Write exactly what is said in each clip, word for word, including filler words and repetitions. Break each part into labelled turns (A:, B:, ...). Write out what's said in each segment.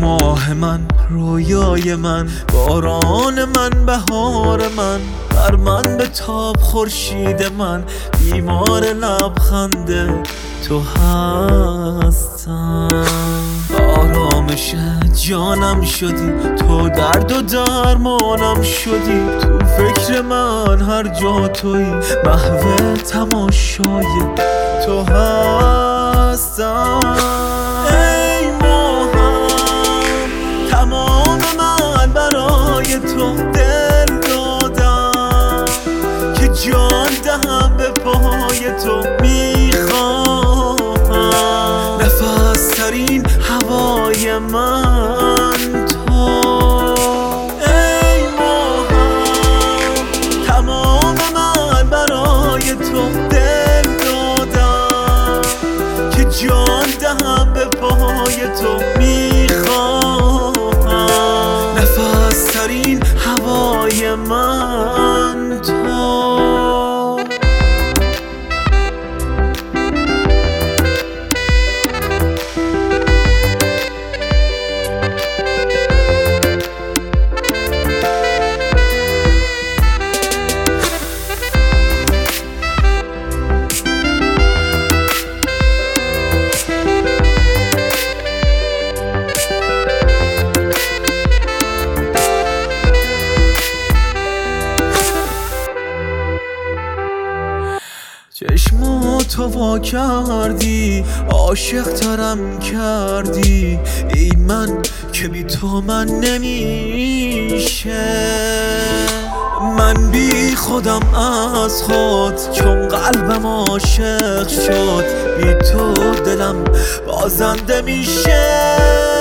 A: ماه من، رویای من، باران من، بهار من، بر من به تاب خورشید من، بیمار لبخند تو هستم. آرامش جانم شدی، تو درد و درمانم شدی، تو فکر من هر جا توی، محو تماشای تو هستم. ای ماهم، تمام من برای تو دل دادم، که جان دهم به پای تو میخواهم. نفس ترین هوای من تو. ای ماهم، تمام من برای تو دل دادم، که جان دهم به پای تو میخواهم. نفس ترین هوای من تو. چشماتو وا کردی، عاشق ترم کردی، ای من که بی تو من نمیشه. من بی خودم از خود، چون قلبم عاشق شد، بی تو دلم بازنده میشه.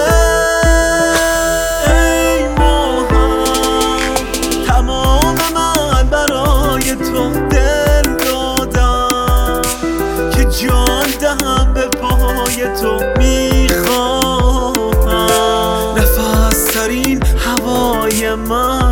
A: ای ماهم، تمام من برای تو دل دادم، که جان دهم به پای تو میخواهم. نفس ترین هوای من